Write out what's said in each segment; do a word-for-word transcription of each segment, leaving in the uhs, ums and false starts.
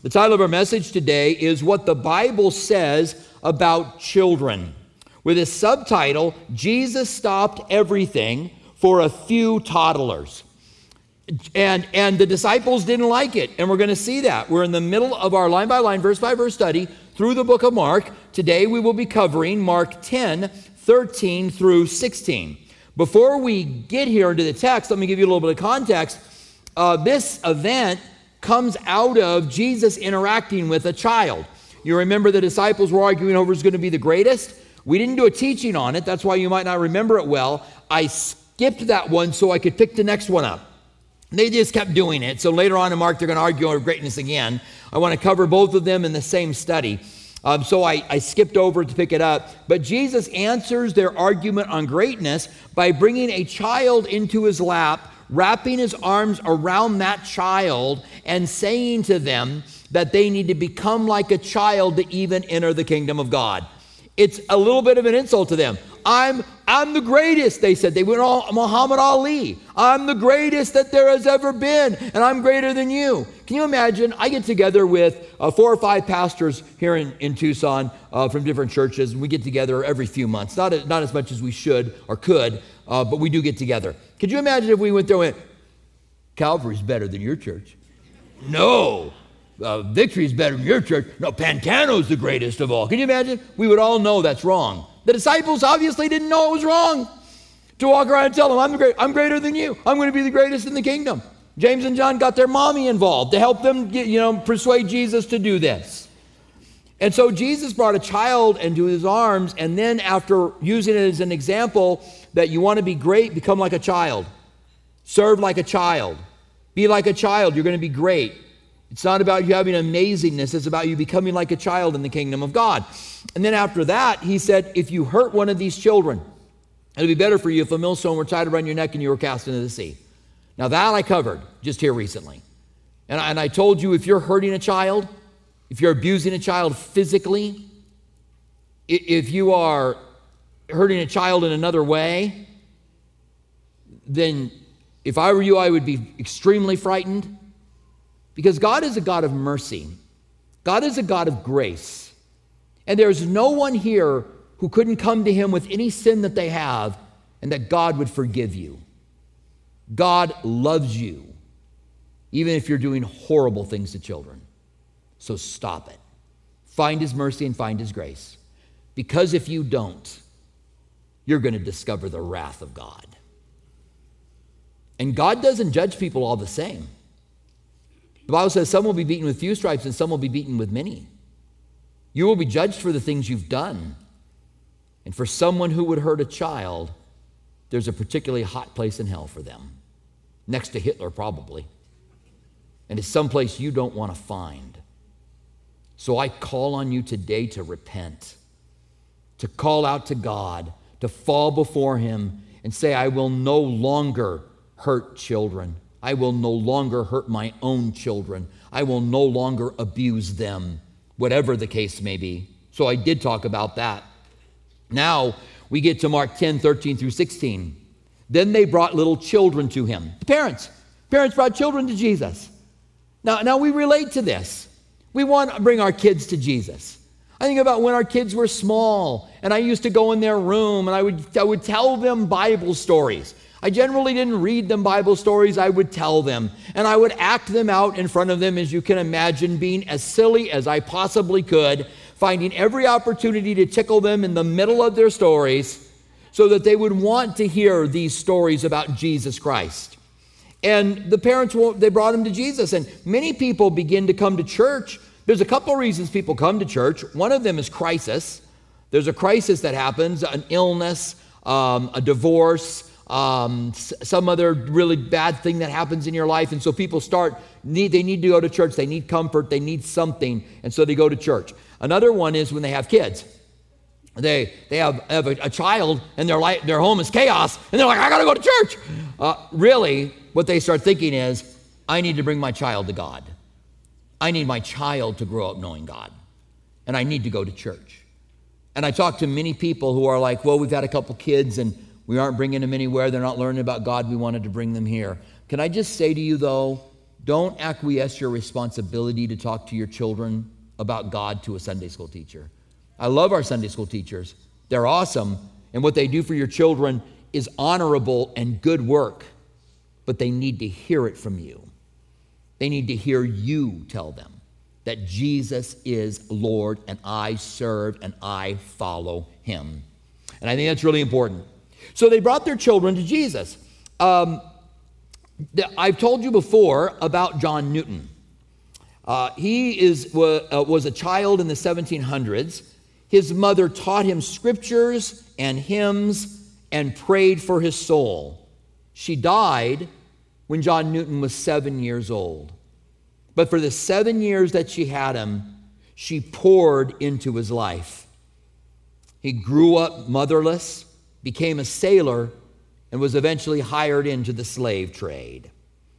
The title of our message today is What the Bible Says About Children, with a subtitle, Jesus Stopped Everything for a Few Toddlers. And, and the disciples didn't like it, and we're going to see that. We're in the middle of our line-by-line, verse-by-verse study through the book of Mark. Today we will be covering Mark ten, thirteen through sixteen. Before we get here into the text, let me give you a little bit of context. Uh, this event comes out of Jesus interacting with a child. You remember the disciples were arguing over who's going to be the greatest? We didn't do a teaching on it. That's why you might not remember it well. I skipped that one so I could pick the next one up. They just kept doing it. So later on in Mark, they're going to argue over greatness again. I want to cover both of them in the same study. Um, so I, I skipped over to pick it up. But Jesus answers their argument on greatness by bringing a child into his lap, wrapping his arms around that child and saying to them that they need to become like a child to even enter the kingdom of God. It's a little bit of an insult to them. I'm I'm the greatest, they said. They went all Muhammad Ali. I'm the greatest that there has ever been, and I'm greater than you. Can you imagine? I get together with uh, four or five pastors here in, in Tucson uh, from different churches, and we get together every few months. Not, not as much as we should or could, uh, but we do get together. Could you imagine if we went there and went, Calvary's better than your church? No. Uh, Victory's better than your church. No, Pantano's the greatest of all. Can you imagine? We would all know that's wrong. The disciples obviously didn't know it was wrong to walk around and tell them, I'm, the great, I'm greater than you. I'm going to be the greatest in the kingdom. James and John got their mommy involved to help them get, you know, persuade Jesus to do this. And so Jesus brought a child into his arms, and then after using it as an example that you want to be great, become like a child. Serve like a child. Be like a child. You're going to be great. It's not about you having amazingness. It's about you becoming like a child in the kingdom of God. And then after that, he said, if you hurt one of these children, it'll be better for you if a millstone were tied around your neck and you were cast into the sea. Now that I covered just here recently. And I, and I told you if you're hurting a child, if you're abusing a child physically, if you are hurting a child in another way, then if I were you, I would be extremely frightened. Because God is a God of mercy. God is a God of grace. And there's no one here who couldn't come to him with any sin that they have and that God would forgive you. God loves you, even if you're doing horrible things to children. So stop it. Find his mercy and find his grace. Because if you don't, you're going to discover the wrath of God. And God doesn't judge people all the same. The Bible says some will be beaten with few stripes and some will be beaten with many. You will be judged for the things you've done. And for someone who would hurt a child, there's a particularly hot place in hell for them. Next to Hitler, probably. And it's someplace you don't want to find. So I call on you today to repent, to call out to God, to fall before him and say, I will no longer hurt children. I will no longer hurt my own children. I will no longer abuse them, whatever the case may be. So I did talk about that. Now we get to Mark ten, thirteen through sixteen. Then they brought little children to him. The parents. Parents brought children to Jesus. Now, now we relate to this. We want to bring our kids to Jesus. I think about when our kids were small, and I used to go in their room, and I would, I would tell them Bible stories. I generally didn't read them Bible stories, I would tell them. And I would act them out in front of them, as you can imagine, being as silly as I possibly could, finding every opportunity to tickle them in the middle of their stories so that they would want to hear these stories about Jesus Christ. And the parents, they brought him to Jesus, and many people begin to come to church. There's a couple reasons people come to church. One of them is crisis. There's a crisis that happens, an illness, um, a divorce, Um, some other really bad thing that happens in your life. And so people start, need, they need to go to church. They need comfort. They need something. And so they go to church. Another one is when they have kids. They they have, have a, a child and their, life, their home is chaos. And they're like, I got to go to church. Uh, really, what they start thinking is, I need to bring my child to God. I need my child to grow up knowing God. And I need to go to church. And I talk to many people who are like, well, we've had a couple kids and we aren't bringing them anywhere. They're not learning about God. We wanted to bring them here. Can I just say to you, though, don't acquiesce your responsibility to talk to your children about God to a Sunday school teacher. I love our Sunday school teachers. They're awesome, and what they do for your children is honorable and good work, but they need to hear it from you. They need to hear you tell them that Jesus is Lord, and I serve and I follow him. And I think that's really important. So they brought their children to Jesus. Um, I've told you before about John Newton. Uh, he is, was, uh, was a child in the seventeen hundreds. His mother taught him scriptures and hymns and prayed for his soul. She died when John Newton was seven years old. But for the seven years that she had him, she poured into his life. He grew up motherless, became a sailor, and was eventually hired into the slave trade.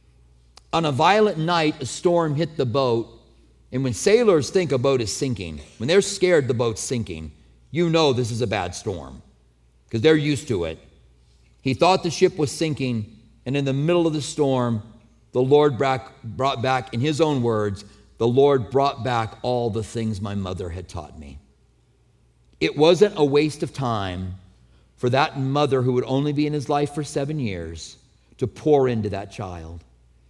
On a violent night, a storm hit the boat, and when sailors think a boat is sinking, when they're scared the boat's sinking, you know this is a bad storm, because they're used to it. He thought the ship was sinking, and in the middle of the storm, the Lord brought back, in his own words, the Lord brought back all the things my mother had taught me. It wasn't a waste of time for that mother, who would only be in his life for seven years, to pour into that child.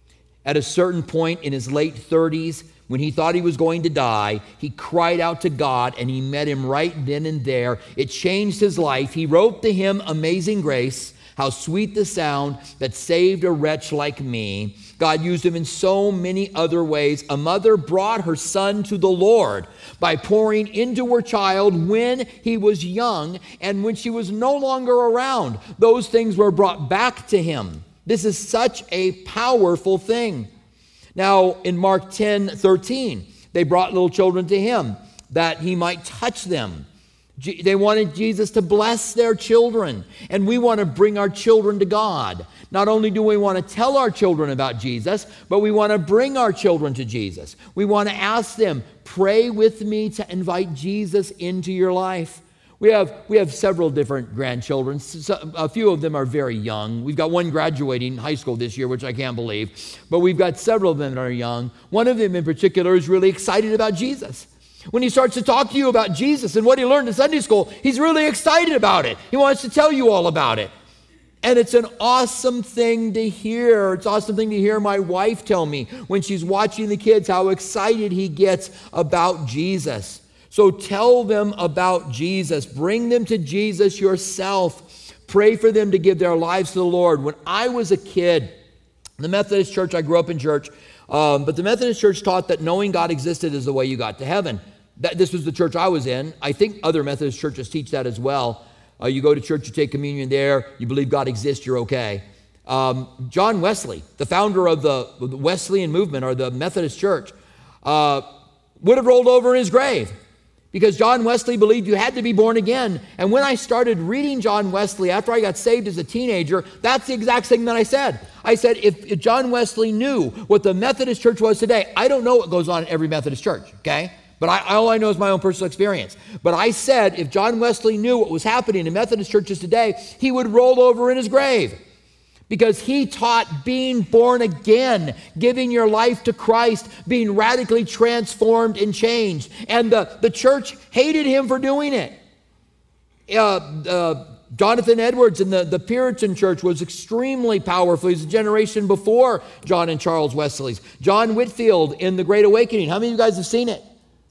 At a certain point in his late thirties, when he thought he was going to die, he cried out to God, and he met him right then and there. It changed his life. He wrote the hymn, Amazing Grace, how sweet the sound that saved a wretch like me. God used him in so many other ways. A mother brought her son to the Lord by pouring into her child when he was young, and when she was no longer around, those things were brought back to him. This is such a powerful thing. Now, in Mark ten thirteen, they brought little children to him that he might touch them. They wanted Jesus to bless their children, and we want to bring our children to God. Not only do we want to tell our children about Jesus, but we want to bring our children to Jesus. We want to ask them, pray with me to invite Jesus into your life. We have, we have several different grandchildren. So, a few of them are very young. We've got one graduating high school this year, which I can't believe. But we've got several of them that are young. One of them in particular is really excited about Jesus. When he starts to talk to you about Jesus and what he learned in Sunday school, he's really excited about it. He wants to tell you all about it. And it's an awesome thing to hear. It's an awesome thing to hear my wife tell me when she's watching the kids how excited he gets about Jesus. So tell them about Jesus. Bring them to Jesus yourself. Pray for them to give their lives to the Lord. When I was a kid, the Methodist church, I grew up in church, um, but the Methodist church taught that knowing God existed is the way you got to heaven. That, this was the church I was in. I think other Methodist churches teach that as well. Uh, you go to church, you take communion there, you believe God exists, you're okay. Um, John Wesley, the founder of the, the Wesleyan movement, or the Methodist church, uh, would have rolled over in his grave, because John Wesley believed you had to be born again. And when I started reading John Wesley after I got saved as a teenager, that's the exact thing that I said. I said, if, if John Wesley knew what the Methodist church was today, I don't know what goes on in every Methodist church, okay? But I, all I know is my own personal experience. But I said, if John Wesley knew what was happening in Methodist churches today, he would roll over in his grave. Because he taught being born again, giving your life to Christ, being radically transformed and changed. And the, the church hated him for doing it. Uh, uh, Jonathan Edwards in the, the Puritan church was extremely powerful. He's a generation before John and Charles Wesley's. John Whitfield in The Great Awakening. How many of you guys have seen it?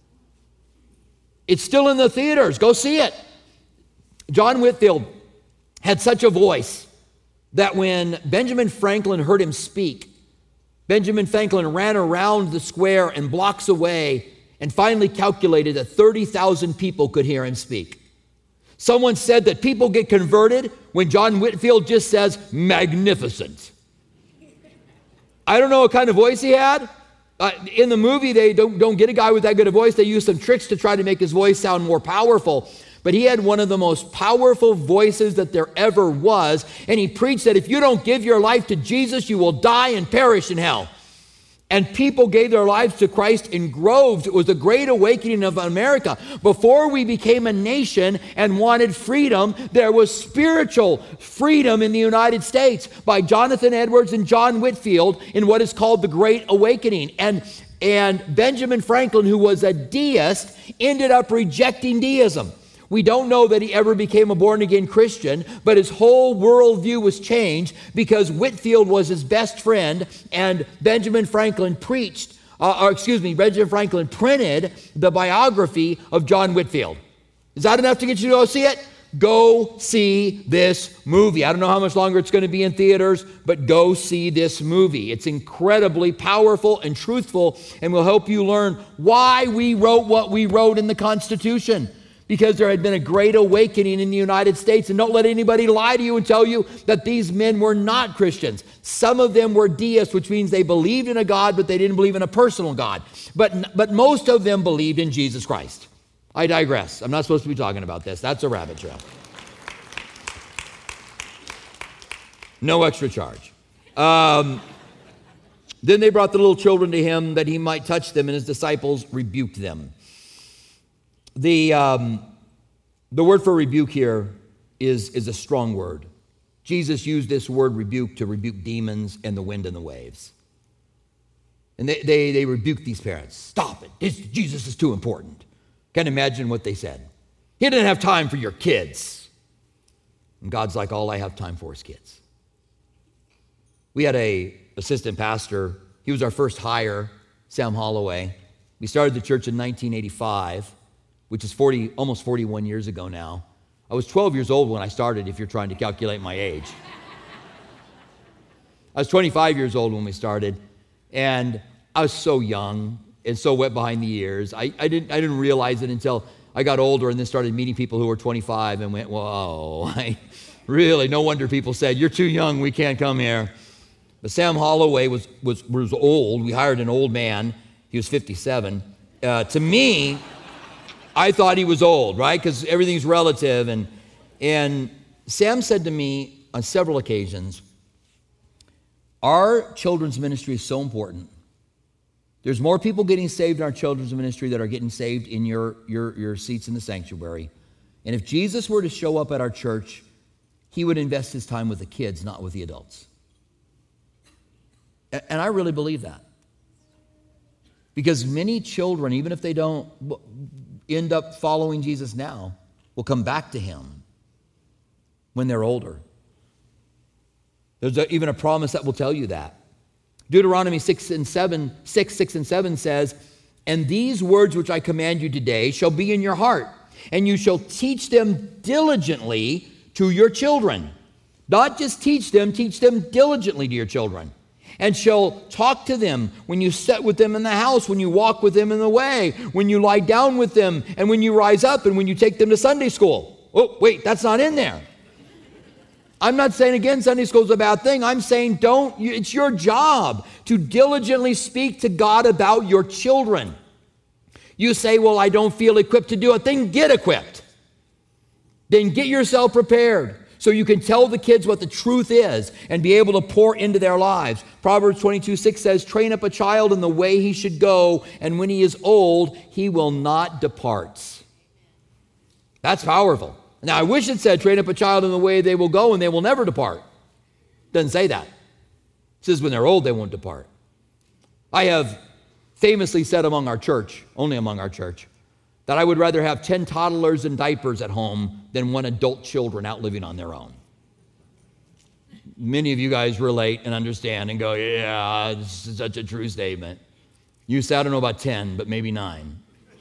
It's still in the theaters. Go see it. John Whitfield had such a voice that when Benjamin Franklin heard him speak, Benjamin Franklin ran around the square and blocks away and finally calculated that thirty thousand people could hear him speak. Someone said that people get converted when John Whitfield just says, magnificent. I don't know what kind of voice he had. Uh, in the movie, they don't, don't get a guy with that good a voice. They use some tricks to try to make his voice sound more powerful. But he had one of the most powerful voices that there ever was. And he preached that if you don't give your life to Jesus, you will die and perish in hell. And people gave their lives to Christ in groves. It was the great awakening of America. Before we became a nation and wanted freedom, there was spiritual freedom in the United States by Jonathan Edwards and John Whitfield in what is called the Great Awakening. And, and Benjamin Franklin, who was a deist, ended up rejecting deism. We don't know that he ever became a born-again Christian, but his whole worldview was changed because Whitfield was his best friend, and Benjamin Franklin preached, uh, or excuse me, Benjamin Franklin printed the biography of John Whitfield. Is that enough to get you to go see it? Go see this movie. I don't know how much longer it's going to be in theaters, but go see this movie. It's incredibly powerful and truthful, and will help you learn why we wrote what we wrote in the Constitution. Because there had been a great awakening in the United States. And don't let anybody lie to you and tell you that these men were not Christians. Some of them were deists, which means they believed in a God, but they didn't believe in a personal God. But, but most of them believed in Jesus Christ. I digress. I'm not supposed to be talking about this. That's a rabbit trail. No extra charge. Um, then they brought the little children to him that he might touch them, and his disciples rebuked them. The, um, the word for rebuke here is, is a strong word. Jesus used this word rebuke to rebuke demons and the wind and the waves. And they, they, they rebuked these parents. Stop it. This, Jesus is too important. Can't imagine what they said. He didn't have time for your kids. And God's like, all I have time for is kids. We had a assistant pastor. He was our first hire, Sam Holloway. We started the church in nineteen eighty-five. Which is forty, almost forty-one years ago now. I was twelve years old when I started, if you're trying to calculate my age. I was twenty-five years old when we started, and I was so young and so wet behind the ears. I, I, didn't, I didn't realize it until I got older and then started meeting people who were twenty-five and went, whoa, I, really, no wonder people said, you're too young, we can't come here. But Sam Holloway was, was, was old. We hired an old man. He was fifty-seven. Uh, to me, I thought he was old, right? Because everything's relative. And, and Sam said to me on several occasions, our children's ministry is so important. There's more people getting saved in our children's ministry that are getting saved in your, your, your seats in the sanctuary. And if Jesus were to show up at our church, he would invest his time with the kids, not with the adults. And I really believe that. Because many children, even if they don't end up following Jesus now, will come back to him when they're older. There's a, even a promise that will tell you that. Deuteronomy six and seven, six, six and seven says, and these words which I command you today shall be in your heart, and you shall teach them diligently to your children. Not just teach them, teach them diligently to your children. And shall talk to them when you sit with them in the house, when you walk with them in the way, when you lie down with them, and when you rise up, and when you take them to Sunday school. Oh, wait, that's not in there. I'm not saying, again, Sunday school is a bad thing. I'm saying don't, it's your job to diligently speak to God about your children. You say, well, I don't feel equipped to do it. Then get equipped. Then get yourself prepared, so you can tell the kids what the truth is and be able to pour into their lives. Proverbs twenty-two six says, train up a child in the way he should go, and when he is old, he will not depart. That's powerful. Now, I wish it said, train up a child in the way they will go, and they will never depart. It doesn't say that. It says when they're old, they won't depart. I have famously said among our church, only among our church, that I would rather have ten toddlers in diapers at home than one adult children out living on their own. Many of you guys relate and understand and go, yeah, this is such a true statement. You say, I don't know about ten, but maybe nine.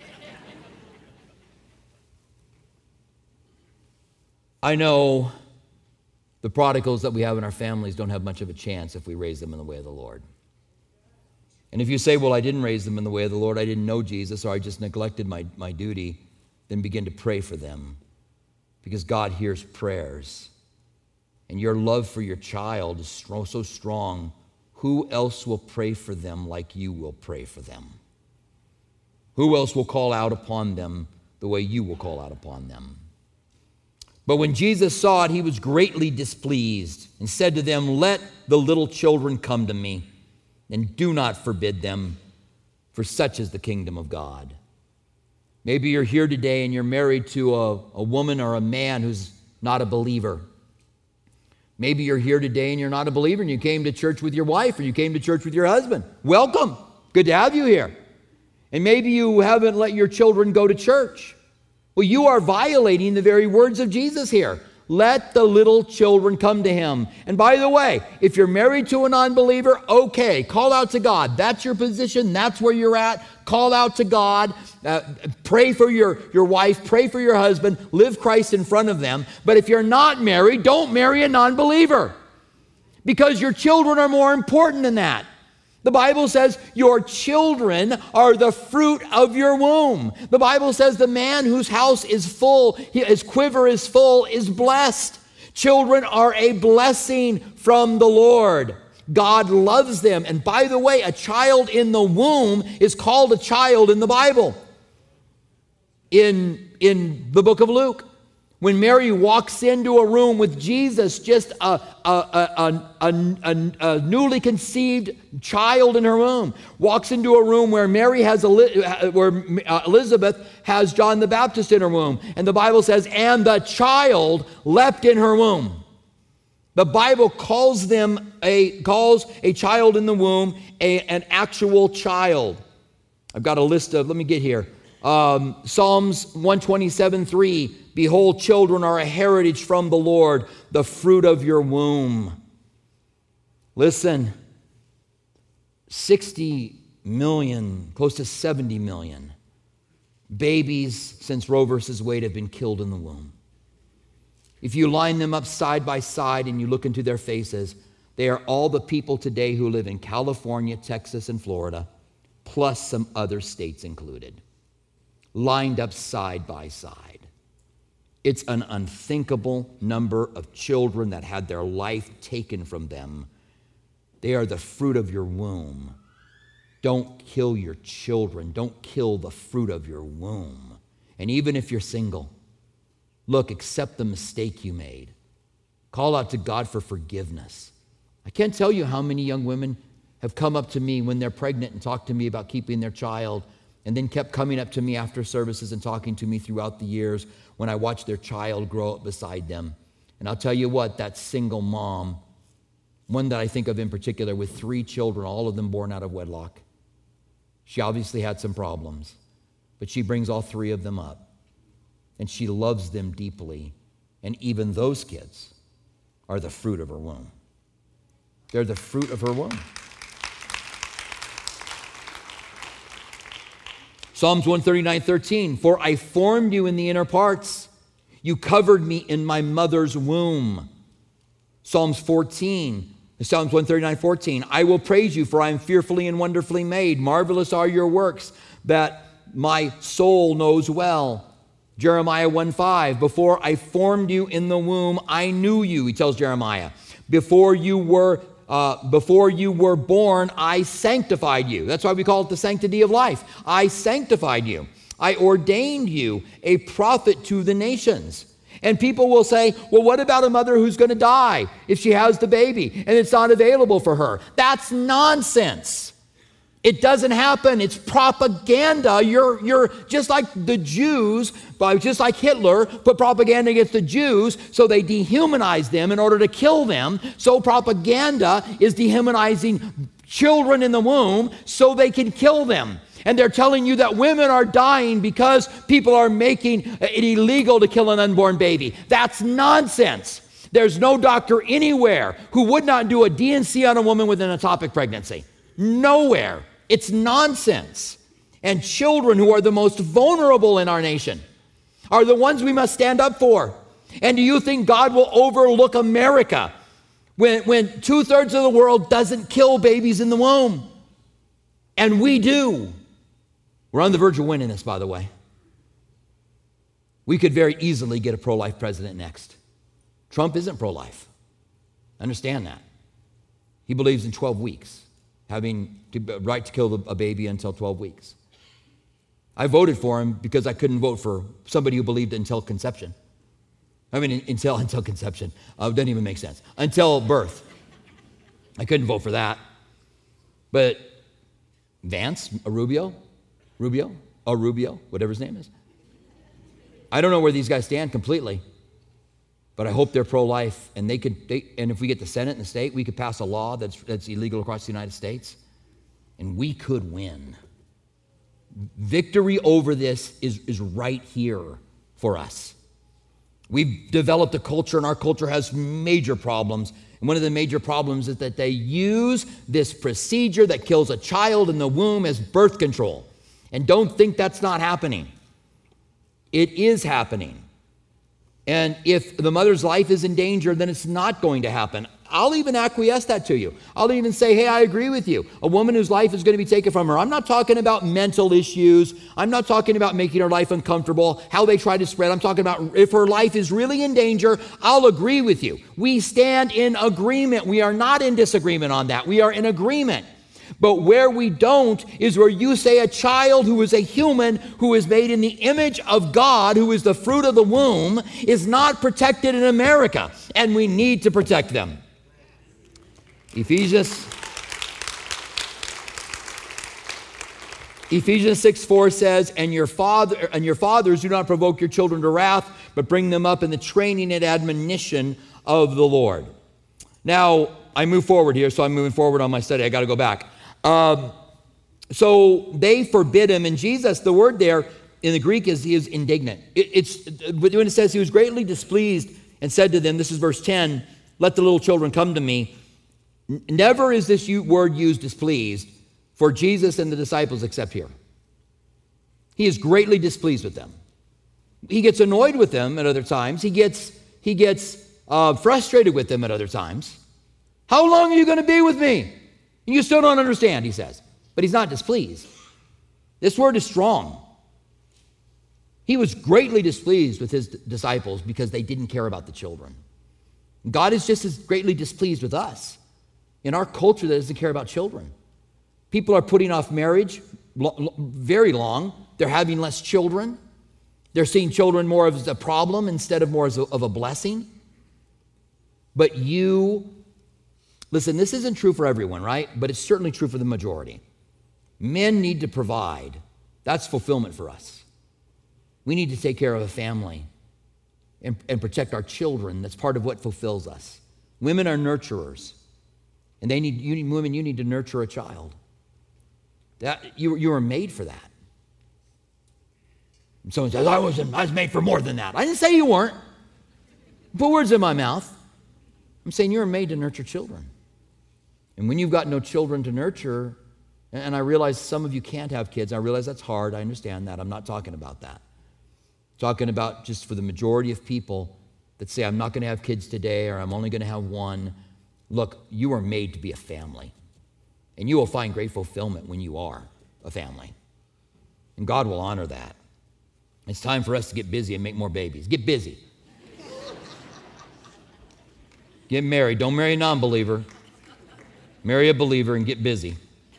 I know the prodigals that we have in our families don't have much of a chance if we raise them in the way of the Lord. And if you say, well, I didn't raise them in the way of the Lord, I didn't know Jesus, or I just neglected my, my duty, then begin to pray for them, because God hears prayers. And your love for your child is so strong, who else will pray for them like you will pray for them? Who else will call out upon them the way you will call out upon them? But when Jesus saw it, he was greatly displeased and said to them, let the little children come to me, and do not forbid them, for such is the kingdom of God. Maybe you're here today and you're married to a, a woman or a man who's not a believer. Maybe you're here today and you're not a believer and you came to church with your wife or you came to church with your husband. Welcome. Good to have you here. And maybe you haven't let your children go to church. Well, you are violating the very words of Jesus here. Let the little children come to him. And by the way, if you're married to a non-believer, okay, call out to God. That's your position. That's where you're at. Call out to God. Uh, pray for your, your wife. Pray for your husband. Live Christ in front of them. But if you're not married, don't marry a non-believer, because your children are more important than that. The Bible says your children are the fruit of your womb. The Bible says the man whose house is full, his quiver is full, is blessed. Children are a blessing from the Lord. God loves them. And by the way, a child in the womb is called a child in the Bible. In, in the book of Luke, when Mary walks into a room with Jesus, just a, a, a, a, a, a newly conceived child in her womb, walks into a room where Mary has where Elizabeth has John the Baptist in her womb, and the Bible says, and the child leapt in her womb. The Bible calls them a calls a child in the womb a, an actual child. I've got a list of. Let me get here. Um, Psalms one twenty-seven, three, behold, children are a heritage from the Lord, the fruit of your womb. Listen, sixty million, close to seventy million babies since Roe versus Wade have been killed in the womb. If you line them up side by side and you look into their faces, they are all the people today who live in California, Texas, and Florida, plus some other states included, lined up side by side. It's an unthinkable number of children that had their life taken from them. They are the fruit of your womb. Don't kill your children. Don't kill the fruit of your womb. And even if you're single, look, accept the mistake you made. Call out to God for forgiveness. I can't tell you how many young women have come up to me when they're pregnant and talked to me about keeping their child, and then kept coming up to me after services and talking to me throughout the years when I watched their child grow up beside them. And I'll tell you what, that single mom, one that I think of in particular with three children, all of them born out of wedlock, she obviously had some problems, but she brings all three of them up, and she loves them deeply. And even those kids are the fruit of her womb. They're the fruit of her womb. Psalms one thirty-nine, thirteen, for I formed you in the inner parts. You covered me in my mother's womb. Psalms fourteen, Psalms one thirty-nine, fourteen, I will praise you, for I am fearfully and wonderfully made. Marvelous are your works that my soul knows well. Jeremiah one five, before I formed you in the womb, I knew you, he tells Jeremiah. Before you were Uh, before you were born, I sanctified you. That's why we call it the sanctity of life. I sanctified you. I ordained you a prophet to the nations. And people will say, well, what about a mother who's going to die if she has the baby and it's not available for her? That's nonsense. It doesn't happen. It's propaganda. You're, you're just like the Jews, just like Hitler put propaganda against the Jews so they dehumanize them in order to kill them. So propaganda is dehumanizing children in the womb so they can kill them. And they're telling you that women are dying because people are making it illegal to kill an unborn baby. That's nonsense. There's no doctor anywhere who would not do a D and C on a woman with an ectopic pregnancy. Nowhere. It's nonsense. And children who are the most vulnerable in our nation are the ones we must stand up for. And do you think God will overlook America when, when two-thirds of the world doesn't kill babies in the womb? And we do. We're on the verge of winning this, by the way. We could very easily get a pro-life president next. Trump isn't pro-life. Understand that. He believes in twelve weeks. Having the right to kill a baby until twelve weeks. I voted for him because I couldn't vote for somebody who believed until conception. I mean, until until conception. Uh, doesn't even make sense. Until birth. I couldn't vote for that. But Vance, a Rubio, Rubio, a Rubio, whatever his name is. I don't know where these guys stand completely, but I hope they're pro-life, and they could. They, and if we get the Senate and the state, we could pass a law that's that's illegal across the United States, and we could win. Victory over this is, is right here for us. We've developed a culture, and our culture has major problems. And one of the major problems is that they use this procedure that kills a child in the womb as birth control. And don't think that's not happening. It is happening. And if the mother's life is in danger, then it's not going to happen. I'll even acquiesce that to you. I'll even say, hey, I agree with you. A woman whose life is going to be taken from her. I'm not talking about mental issues. I'm not talking about making her life uncomfortable, how they try to spread. I'm talking about if her life is really in danger, I'll agree with you. We stand in agreement. We are not in disagreement on that. We are in agreement. But where we don't is where you say a child who is a human, who is made in the image of God, who is the fruit of the womb, is not protected in America, and we need to protect them. Ephesians, Ephesians six four says, and your father and your fathers do not provoke your children to wrath, but bring them up in the training and admonition of the Lord. Now, I move forward here, so I'm moving forward on my study. I got to go back. Um, so they forbid him, and Jesus, the word there in the Greek is he is indignant. It, it's when it says he was greatly displeased and said to them, this is verse ten, let the little children come to me. Never is this word used displeased for Jesus and the disciples except here. He is greatly displeased with them. He gets annoyed with them at other times. He gets, he gets uh, frustrated with them at other times. How long are you going to be with me? And you still don't understand, he says. But he's not displeased. This word is strong. He was greatly displeased with his disciples because they didn't care about the children. God is just as greatly displeased with us in our culture that doesn't care about children. People are putting off marriage very long. They're having less children. They're seeing children more as a problem instead of more as a, of a blessing. But you, listen, this isn't true for everyone, right? But it's certainly true for the majority. Men need to provide. That's fulfillment for us. We need to take care of a family and, and protect our children. That's part of what fulfills us. Women are nurturers. And they need, you need, women, you need to nurture a child. That, you, you were made for that. And someone says, I, wasn't, I was made for more than that. I didn't say you weren't. Put words in my mouth. I'm saying you were made to nurture children. And when you've got no children to nurture, and I realize some of you can't have kids. I realize that's hard. I understand that. I'm not talking about that. I'm talking about just for the majority of people that say, I'm not going to have kids today, or I'm only going to have one. Look, you are made to be a family, and you will find great fulfillment when you are a family, and God will honor that. It's time for us to get busy and make more babies. Get busy. Get married. Don't marry a non-believer. Marry a believer and get busy.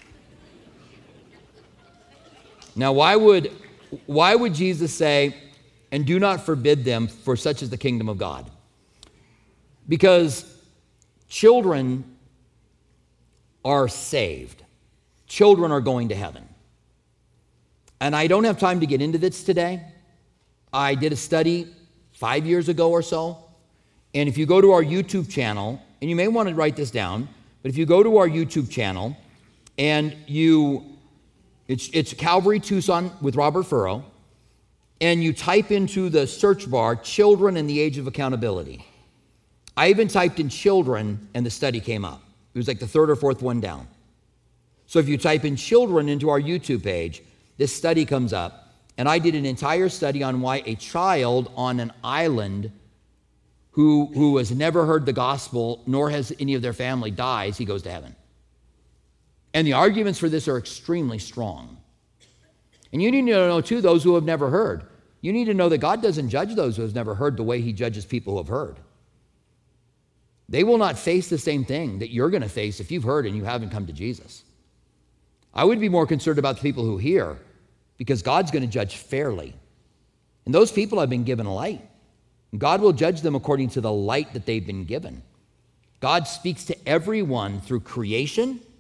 Now, why would, why would Jesus say, and do not forbid them, for such is the kingdom of God? Because children are saved. Children are going to heaven. And I don't have time to get into this today. I did a study five years ago or so. And if you go to our YouTube channel, and you may want to write this down, but if you go to our YouTube channel and you, it's, it's Calvary Tucson with Robert Furrow, and you type into the search bar, children and the age of accountability. I even typed in children, and the study came up. It was like the third or fourth one down. So if you type in children into our YouTube page, this study comes up, and I did an entire study on why a child on an island who, who has never heard the gospel, nor has any of their family, dies, he goes to heaven. And the arguments for this are extremely strong. And you need to know, too, those who have never heard. You need to know that God doesn't judge those who have never heard the way he judges people who have heard. They will not face the same thing that you're going to face if you've heard and you haven't come to Jesus. I would be more concerned about the people who hear, because God's going to judge fairly. And those people have been given a light. God will judge them according to the light that they've been given. God speaks to everyone through creation,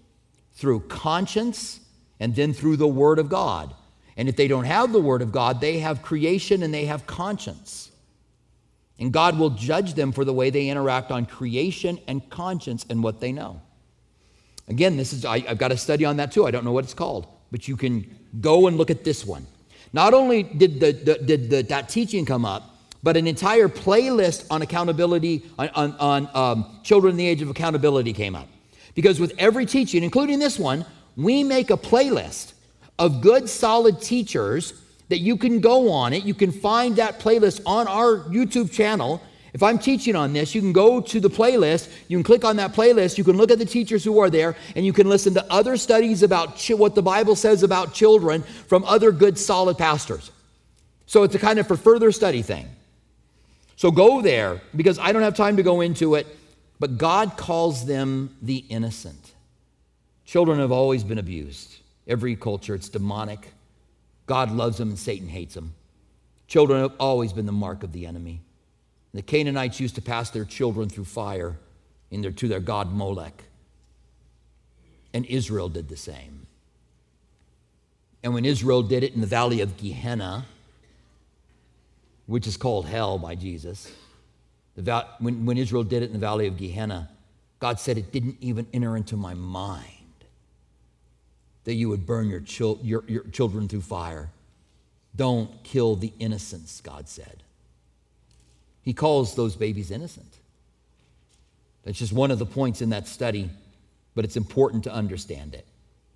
through conscience and then through the Word of God. And if they don't have the Word of God, they have creation and they have conscience. And God will judge them for the way they interact on creation and conscience and what they know. Again, this is I, I've got a study on that too. I don't know what it's called, but you can go and look at this one. Not only did, the, the, did the, that teaching come up, but an entire playlist on accountability, on, on, on um, children in the age of accountability came up. Because with every teaching, including this one, we make a playlist of good, solid teachers that you can go on it. You can find that playlist on our YouTube channel. If I'm teaching on this, you can go to the playlist, you can click on that playlist, you can look at the teachers who are there, and you can listen to other studies about ch- what the Bible says about children from other good, solid pastors. So it's a kind of for further study thing. So go there, because I don't have time to go into it, but God calls them the innocent. Children have always been abused. Every culture, it's demonic. God loves them and Satan hates them. Children have always been the mark of the enemy. The Canaanites used to pass their children through fire in their, to their god Molech. And Israel did the same. And when Israel did it in the valley of Gehenna, which is called hell by Jesus, the val- when, when Israel did it in the valley of Gehenna, God said, it didn't even enter into my mind that you would burn your, chil- your, your children through fire. Don't kill the innocents, God said. He calls those babies innocent. That's just one of the points in that study, but it's important to understand it.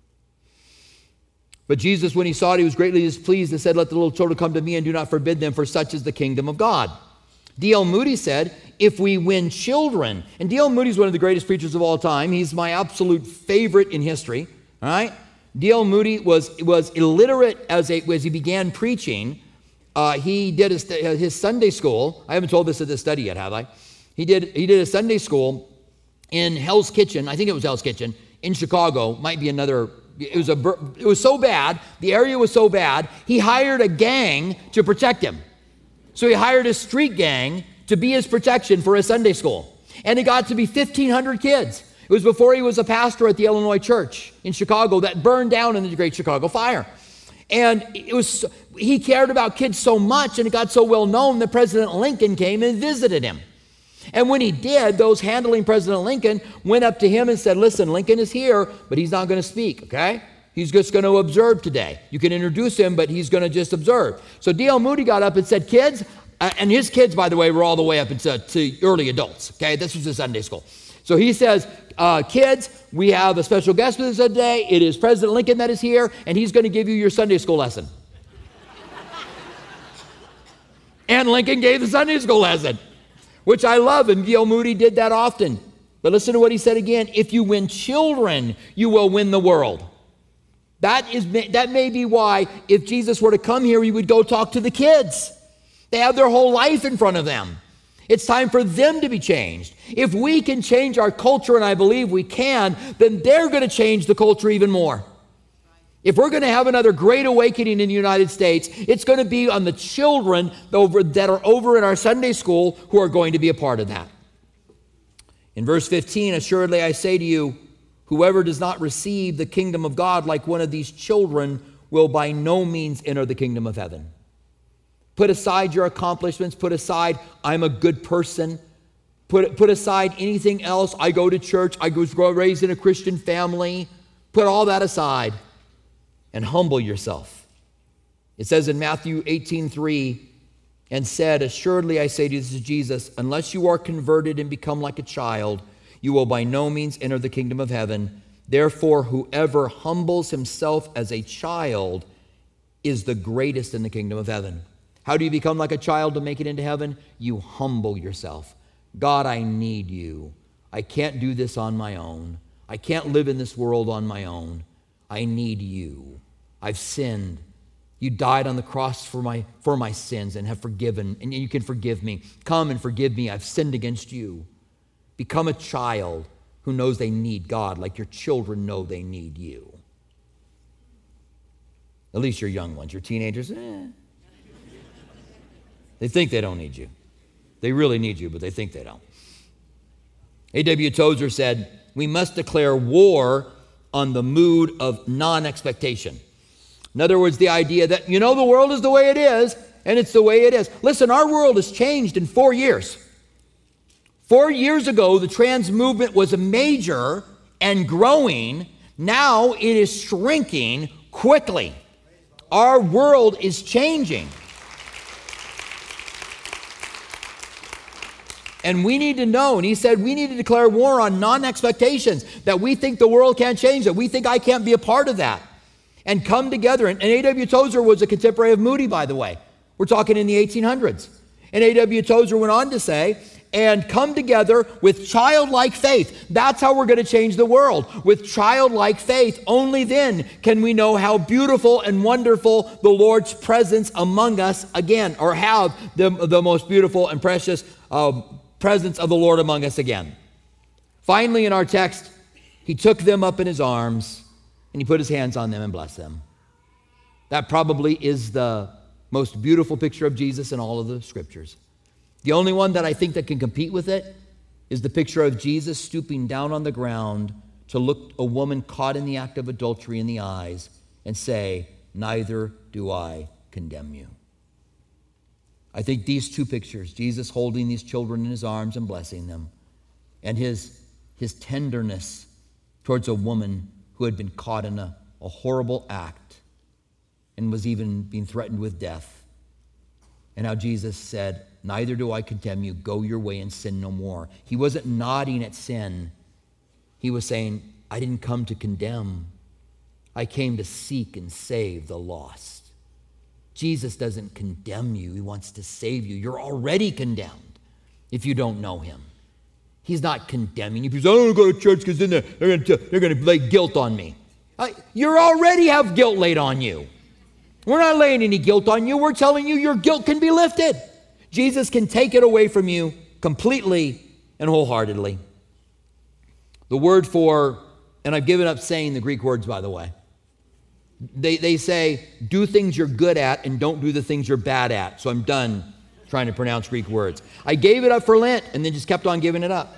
But Jesus, when he saw it, he was greatly displeased and said, let the little children come to me and do not forbid them, for such is the kingdom of God. D L Moody said, if we win children, and D L Moody is one of the greatest preachers of all time. He's my absolute favorite in history, all right? D L Moody was, was illiterate as, a, as he began preaching. Uh, he did his, his Sunday school. I haven't told this at the study yet, have I? He did, he did a Sunday school in Hell's Kitchen. I think it was Hell's Kitchen in Chicago. Might be another. It was, a, it was so bad. The area was so bad. He hired a gang to protect him. So he hired a street gang to be his protection for his Sunday school. And it got to be fifteen hundred kids. It was before he was a pastor at the Illinois Church in Chicago that burned down in the Great Chicago Fire. And it was he cared about kids so much, and it got so well known that President Lincoln came and visited him. And when he did, those handling President Lincoln went up to him and said, listen, Lincoln is here, but he's not going to speak, okay? He's just going to observe today. You can introduce him, but he's going to just observe. So D L Moody got up and said, kids, uh, and his kids, by the way, were all the way up into to early adults, okay? This was his Sunday school. So he says, uh, kids, we have a special guest with us today. It is President Lincoln that is here, and he's going to give you your Sunday school lesson. And Lincoln gave the Sunday school lesson, which I love, and D L Moody did that often. But listen to what he said again. If you win children, you will win the world. That is that may be why if Jesus were to come here, he would go talk to the kids. They have their whole life in front of them. It's time for them to be changed. If we can change our culture, and I believe we can, then they're going to change the culture even more. If we're going to have another great awakening in the United States, it's going to be on the children over, that are over in our Sunday school who are going to be a part of that. In verse fifteen, assuredly I say to you, whoever does not receive the kingdom of God like one of these children will by no means enter the kingdom of heaven. Put aside your accomplishments. Put aside, I'm a good person. Put, put aside anything else. I go to church. I was raised in a Christian family. Put all that aside and humble yourself. It says in Matthew eighteen three, and said, assuredly I say to you, this is Jesus, unless you are converted and become like a child, you will by no means enter the kingdom of heaven. Therefore, whoever humbles himself as a child is the greatest in the kingdom of heaven. How do you become like a child to make it into heaven? You humble yourself. God, I need you. I can't do this on my own. I can't live in this world on my own. I need you. I've sinned. You died on the cross for my for my sins and have forgiven, and you can forgive me. Come and forgive me. I've sinned against you. Become a child who knows they need God like your children know they need you. At least your young ones. Your teenagers, eh. They think they don't need you. They really need you, but they think they don't. A W Tozer said, we must declare war on the mood of non-expectation. In other words, the idea that, you know, the world is the way it is, and it's the way it is. Listen, our world has changed in four years. Four years ago, the trans movement was major and growing. Now it is shrinking quickly. Our world is changing. And we need to know, and he said we need to declare war on non-expectations, that we think the world can't change, that we think I can't be a part of that, and come together. And, and A W Tozer was a contemporary of Moody, by the way. We're talking in the eighteen hundreds. And A W Tozer went on to say, and come together with childlike faith. That's how we're going to change the world. With childlike faith, only then can we know how beautiful and wonderful the Lord's presence among us again, or have the, the most beautiful and precious uh, presence of the Lord among us again. Finally, in our text, he took them up in his arms and he put his hands on them and blessed them. That probably is the most beautiful picture of Jesus in all of the scriptures. The only one that I think that can compete with it is the picture of Jesus stooping down on the ground to look a woman caught in the act of adultery in the eyes and say, neither do I condemn you. I think these two pictures, Jesus holding these children in his arms and blessing them, and his, his tenderness towards a woman who had been caught in a, a horrible act and was even being threatened with death. And how Jesus said, neither do I condemn you, go your way and sin no more. He wasn't nodding at sin. He was saying, I didn't come to condemn. I came to seek and save the lost. Jesus doesn't condemn you. He wants to save you. You're already condemned if you don't know him. He's not condemning you. Because I don't go to church because then they're, they're going to they're going to lay guilt on me. Uh, you already have guilt laid on you. We're not laying any guilt on you. We're telling you your guilt can be lifted. Jesus can take it away from you completely and wholeheartedly. The word for, and I've given up saying the Greek words, by the way. They, they say, do things you're good at and don't do the things you're bad at. So I'm done trying to pronounce Greek words. I gave it up for Lent and then just kept on giving it up.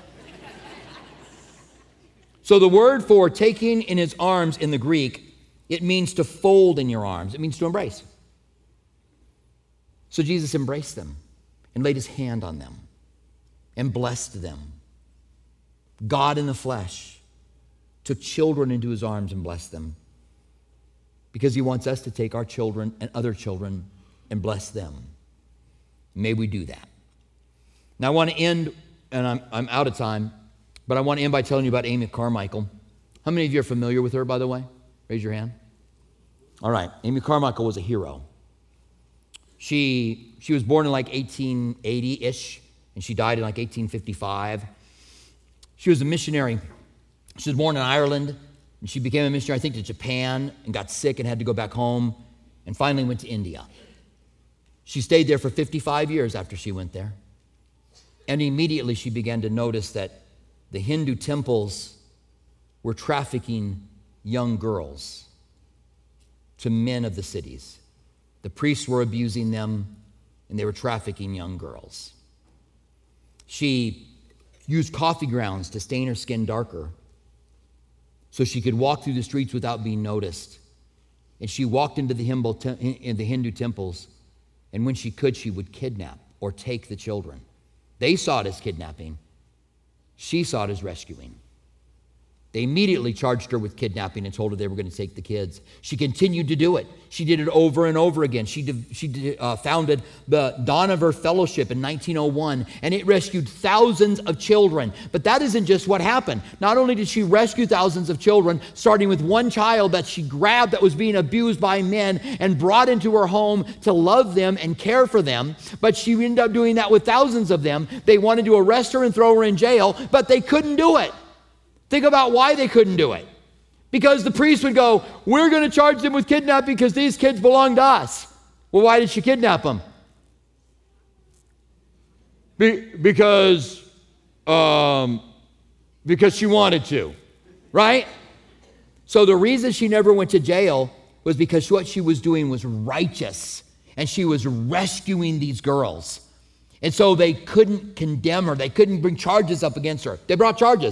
So the word for taking in his arms in the Greek, it means to fold in your arms. It means to embrace. So Jesus embraced them and laid his hand on them and blessed them. God in the flesh took children into his arms and blessed them, because he wants us to take our children and other children and bless them. May we do that. Now I want to end, and I'm, I'm out of time, but I want to end by telling you about Amy Carmichael. How many of you are familiar with her, by the way? Raise your hand. All right, Amy Carmichael was a hero. She, she was born in like eighteen eighty-ish, and she died in like eighteen fifty-five. She was a missionary. She was born in Ireland, and she became a missionary, I think, to Japan, and got sick and had to go back home, and finally went to India. She stayed there for fifty-five years after she went there. And immediately she began to notice that the Hindu temples were trafficking young girls to men of the cities. The priests were abusing them, and they were trafficking young girls. She used coffee grounds to stain her skin darker so she could walk through the streets without being noticed. And she walked into the Hindu temples, and when she could, she would kidnap or take the children. They saw it as kidnapping. She saw it as rescuing. They immediately charged her with kidnapping and told her they were going to take the kids. She continued to do it. She did it over and over again. She, did, she did, uh, founded the Dohnavur Fellowship in nineteen oh one, and it rescued thousands of children. But that isn't just what happened. Not only did she rescue thousands of children, starting with one child that she grabbed that was being abused by men and brought into her home to love them and care for them, but she ended up doing that with thousands of them. They wanted to arrest her and throw her in jail, but they couldn't do it. Think about why they couldn't do it. Because the priest would go, we're going to charge them with kidnapping because these kids belong to us. Well, why did she kidnap them? Be- because, um, because she wanted to, right? So the reason she never went to jail was because what she was doing was righteous, and she was rescuing these girls. And so they couldn't condemn her. They couldn't bring charges up against her. They brought charges.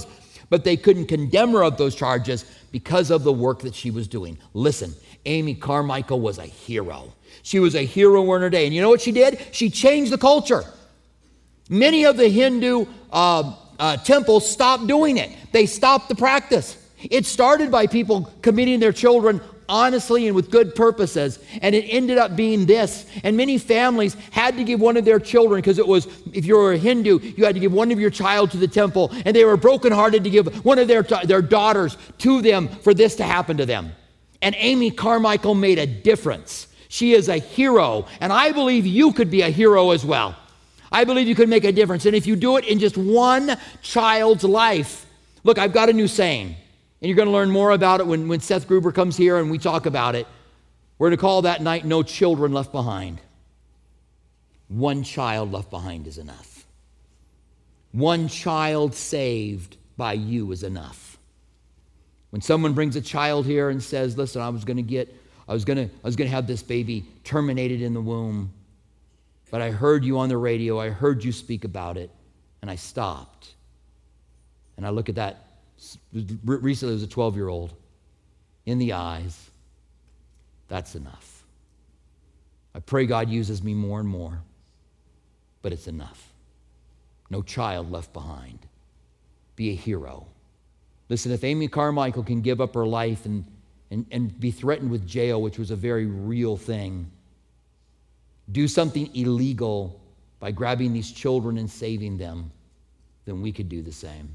but they couldn't condemn her of those charges because of the work that she was doing. Listen, Amy Carmichael was a hero. She was a hero in her day. And you know what she did? She changed the culture. Many of the Hindu uh, uh, temples stopped doing it. They stopped the practice. It started by people committing their children honestly and with good purposes, and it ended up being this. And many families had to give one of their children, because it was, if you were a Hindu, you had to give one of your child to the temple, and they were brokenhearted to give one of their, their daughters to them for this to happen to them. And Amy Carmichael made a difference. She is a hero, and I believe you could be a hero as well. I believe you could make a difference, and if you do it in just one child's life. Look, I've got a new saying. And you're going to learn more about it when, when Seth Gruber comes here and we talk about it. We're going to call that night No Children Left Behind. One child left behind is enough. One child saved by you is enough. When someone brings a child here and says, listen, I was going to get, I was going to, I was going to have this baby terminated in the womb, but I heard you on the radio, I heard you speak about it, and I stopped. And I look at that. Recently, it was a twelve-year-old in the eyes. That's enough. I pray God uses me more and more, but it's enough. No child left behind. Be a hero. Listen, if Amy Carmichael can give up her life and, and, and be threatened with jail, which was a very real thing, do something illegal by grabbing these children and saving them, then we could do the same.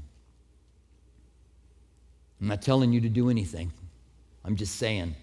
I'm not telling you to do anything. I'm just saying.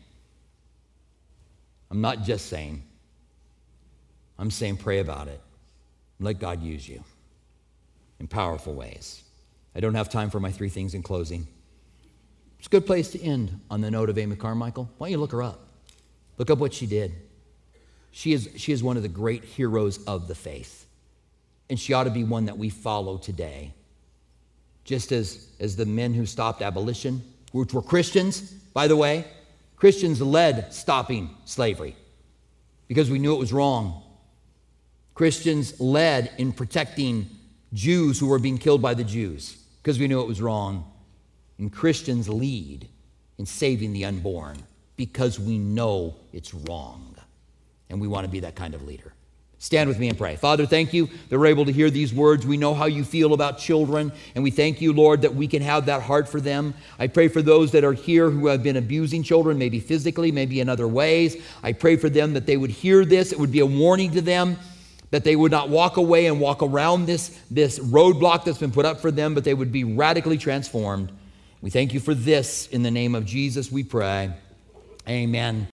I'm not just saying. I'm saying pray about it. Let God use you in powerful ways. I don't have time for my three things in closing. It's a good place to end on the note of Amy Carmichael. Why don't you look her up? Look up what she did. She is, she is one of the great heroes of the faith. And she ought to be one that we follow today. Just as, as the men who stopped abolition, which were Christians, by the way, Christians led stopping slavery because we knew it was wrong. Christians led in protecting Jews who were being killed by the Jews because we knew it was wrong. And Christians lead in saving the unborn because we know it's wrong. And we want to be that kind of leader. Stand with me and pray. Father, thank you that we're able to hear these words. We know how you feel about children, and we thank you, Lord, that we can have that heart for them. I pray for those that are here who have been abusing children, maybe physically, maybe in other ways. I pray for them that they would hear this. It would be a warning to them, that they would not walk away and walk around this, this roadblock that's been put up for them, but they would be radically transformed. We thank you for this. In the name of Jesus, we pray. Amen.